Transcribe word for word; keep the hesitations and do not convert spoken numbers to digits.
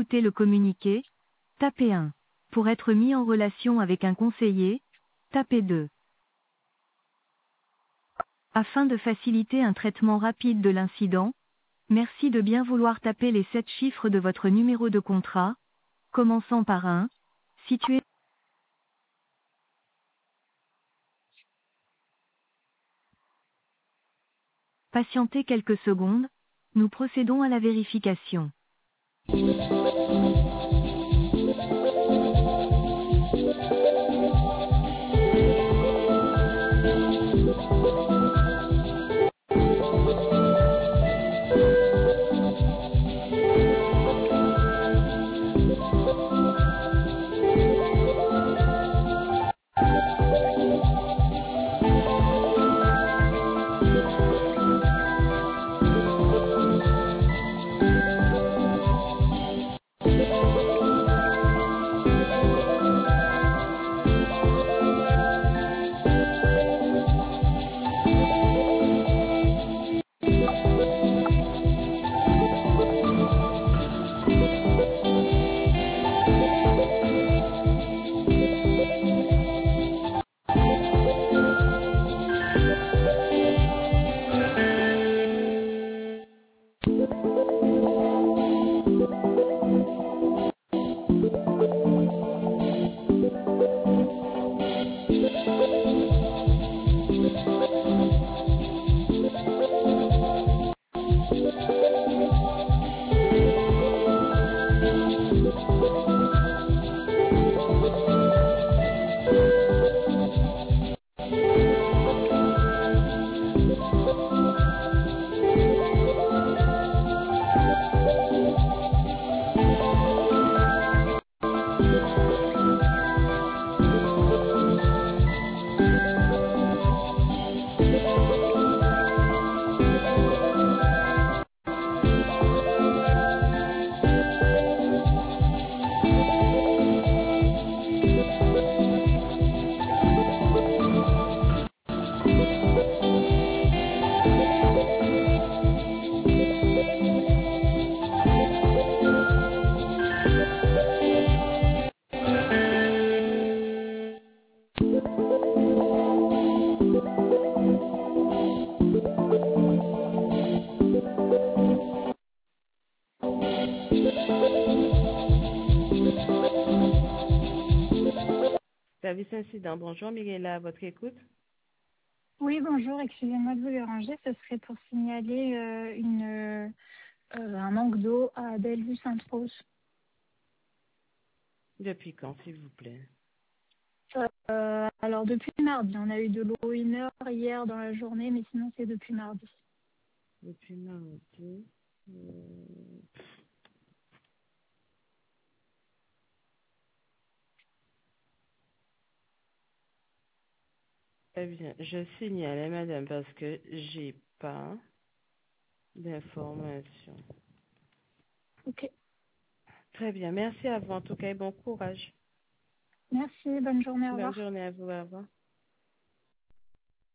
écouter le communiqué, tapez un. Pour être mis en relation avec un conseiller, tapez deux. Afin de faciliter un traitement rapide de l'incident, merci de bien vouloir taper les sept chiffres de votre numéro de contrat, commençant par un, situé. Patientez quelques secondes, nous procédons à la vérification. Service incident. Bonjour, Mirella, à votre écoute. Oui, bonjour, excusez-moi de vous déranger. Ce serait pour signaler euh, une, euh, un manque d'eau à Bellevue-Sainte-Rose. Depuis quand, s'il vous plaît? Euh, alors, depuis mardi, on a eu de l'eau une heure hier dans la journée, mais sinon, c'est depuis mardi. Depuis mardi. Euh... Très bien. Je signale, hein, madame, parce que j'ai pas d'informations. Ok. Très bien. Merci à vous, en tout cas, et bon courage. Merci, bonne journée, au Bonne revoir. journée à vous. Au revoir.